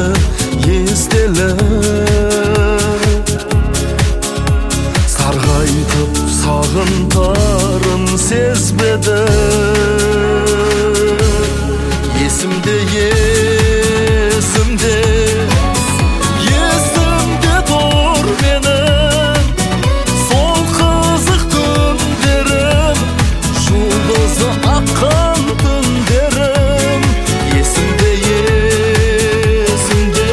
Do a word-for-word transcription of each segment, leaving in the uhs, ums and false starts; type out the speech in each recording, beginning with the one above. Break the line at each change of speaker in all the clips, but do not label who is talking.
естелі сарғайтып сағынтарын сезбеді есімде есімде есімде тұр менің сол қызық күндерім жұлдызы аққан түндерім есімде есімде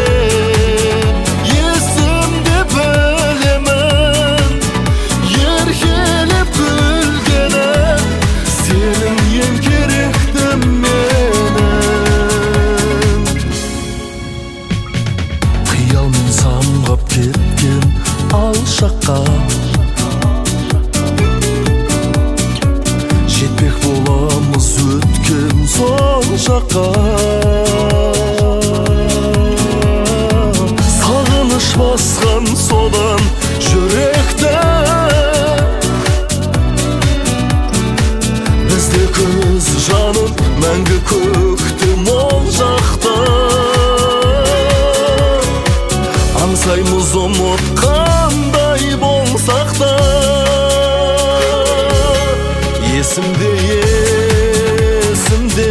есімде білемін еркелеп күлгенім сенің ең керектім менің қиялмен самғап кеткен алшаққа жетпек боламыз өткен сол жаққа сағыныш басқан содан жүректі бізде көз жанып мәңгі көктем ол жақта аңсаймыз ұмытқандай болсақ та есімде есімде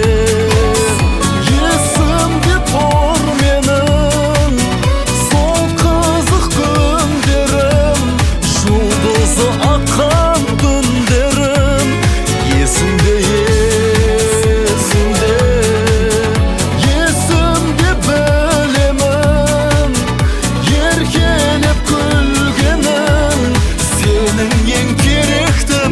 есімде тұр менің сол қызық күндерім жұлдызы аққан түндерім есімде есімде есімде білемін еркелеп күлгенім сенің ең керектім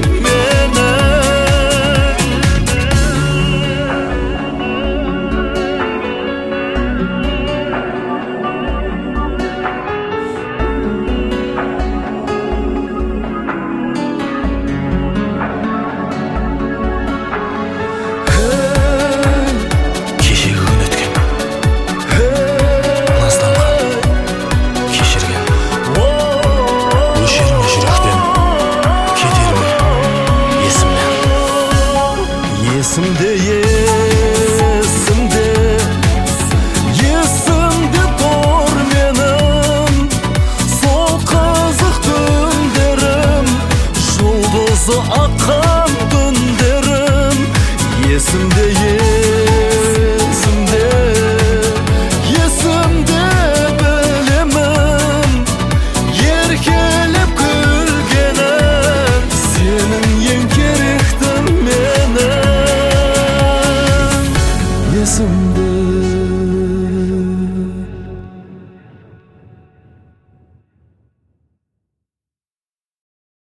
есімде есімде есімде тұр менің сол қызық түндерім жұлдызы аққан түндерім есімде